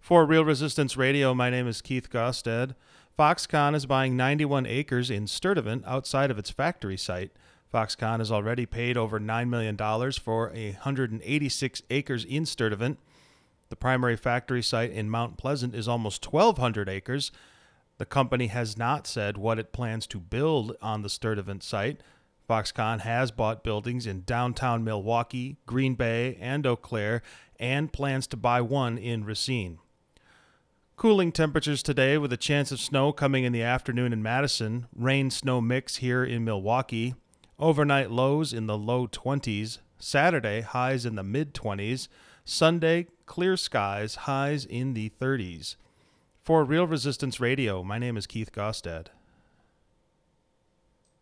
For Real Resistance Radio, my name is Keith Gosted. Foxconn is buying 91 acres in Sturtevant outside of its factory site. Foxconn has already paid over $9 million for 186 acres in Sturtevant. The primary factory site in Mount Pleasant is almost 1,200 acres. The company has not said what it plans to build on the Sturtevant site. Foxconn has bought buildings in downtown Milwaukee, Green Bay, and Eau Claire, and plans to buy one in Racine. Cooling temperatures today with a chance of snow coming in the afternoon in Madison, rain-snow mix here in Milwaukee, overnight lows in the low 20s, Saturday highs in the mid-20s, Sunday clear skies, highs in the 30s. For Real Resistance Radio, my name is Keith Gosted.